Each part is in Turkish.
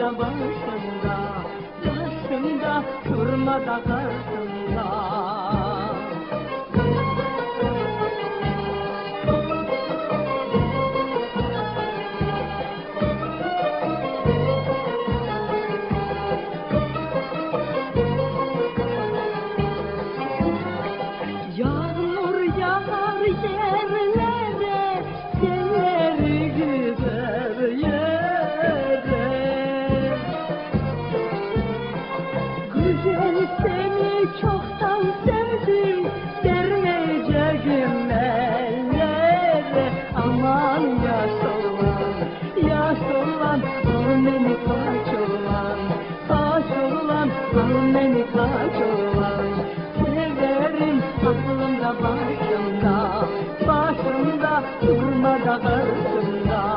aklımda başımda, başımda durmadan karşımda. Yağmur yağar yerlere, selleri gider yere. Güzel seni çoktan sevdim, vermeyeceğim ellere. Aman yaş olan, yaş olan, al beni kaç olan, kaç olan, al beni kaç olan. Severim aklımda başımda, başımda durmadan karşımda.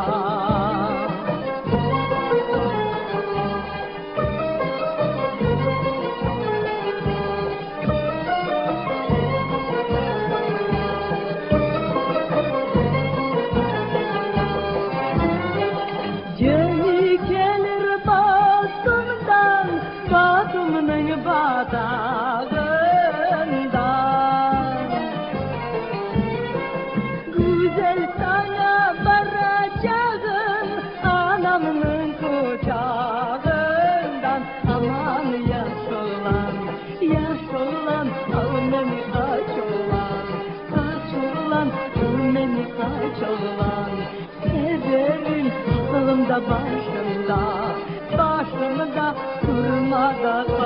Gemi gelir batımdan, batımın batağından. Güzel sana varacağım, anamın kucağından. Aman yaş olan, yaş olan, al beni kaç olan, kaç olan, al beni kaç olan. Severim aklımda başımda, başımda durmadan